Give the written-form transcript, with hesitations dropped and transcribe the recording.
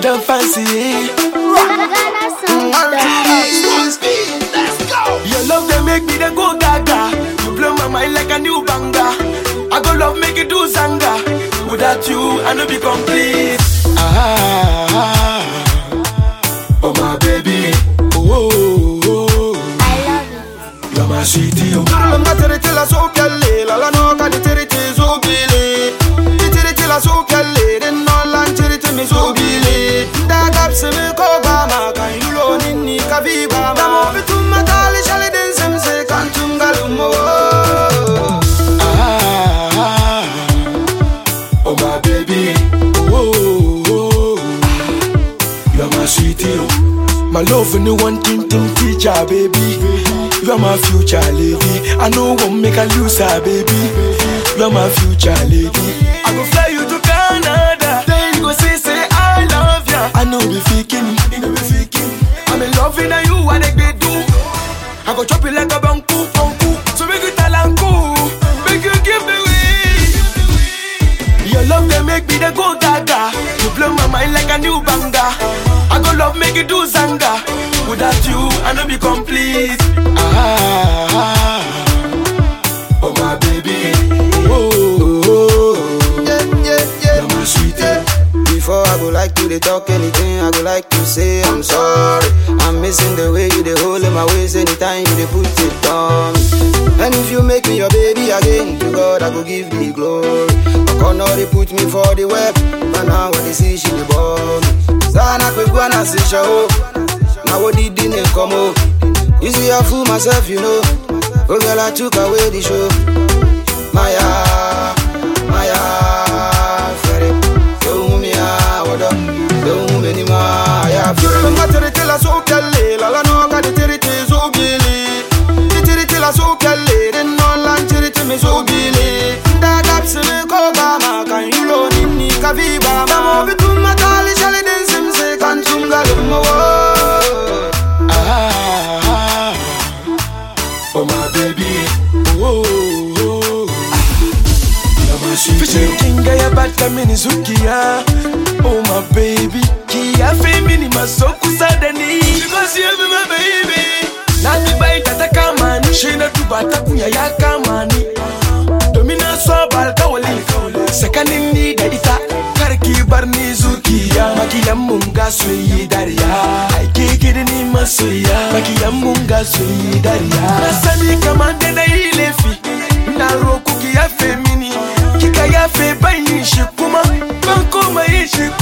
Madam Fancy. Let's go. Your love they make me the go gaga. You blow my mind like a new banger. I go love make it do zanga. Without you, I no be complete. Oh my baby. Oh, I love you. you're my sweetie. Oh. Turulunga tiritila so kelle, lala no ka di tiriti so bile. Di tiritila so kelle, den no lan tiriti mi so bile. Da gapsi mi ko gama, kan yulo nini ka viva ma. Damo bitum matali shali den simse kan tungalumo. Oh my baby. Oh, you're my sweetie. Oh. My love and the one thing teacher, baby. You're my future lady. I know won't make a loser, baby. You're my future lady. I go fly you to Canada. Then you go say I love ya. I know be faking, you know be faking. I'm in love with you, what they do. I go chop it like a banku, so make you talanku, make you give me way. Your love they make me the go gaga. You blow my mind like a new banger. I go love make you do zanga. Without you, I no be complete. Oh my baby. Oh, Yeah. you're my sweetie. Before I go like to they talk anything, I go like to say I'm sorry. I'm missing the way you they hold in my waist anytime you they put it on. And if you make me your baby again, to God I go give the glory. Now they put me for the web, but now when they see she the bomb. Sana quick when I see show. Now what did the come up? You see I fool myself, you know. Oh girl, I took away the show. Maya, Ferry. Don't me what up? Don't me anymore. I feel like I'm going to so kelle. La no ka di tiriti so gili. Di tiriti la so kelle. Den no lan tiriti me so gili. Da gapsi me ko gama kan yulo nini ka viva ma. Damo bitum matali shali den simse kan tungalumo. Oh my baby. Oh, you're my sweetie. Fishing kinga ya bata mini zukia. Oh my baby. Kia femini masoku sadani. Because you be my baby. Nani bai tata kamani. Shina tubata kunya ya kamani. Domina swabal kawali. Sekanini da ita. Karki barni zukia. Makiya munga suyi dariya. Aike kidini masoya. Makiya munga suyi dariya. Nasani kamande na ilefi. Na roku kia femini. Kika ya fe bayi shikuma. Banko mai shikuma.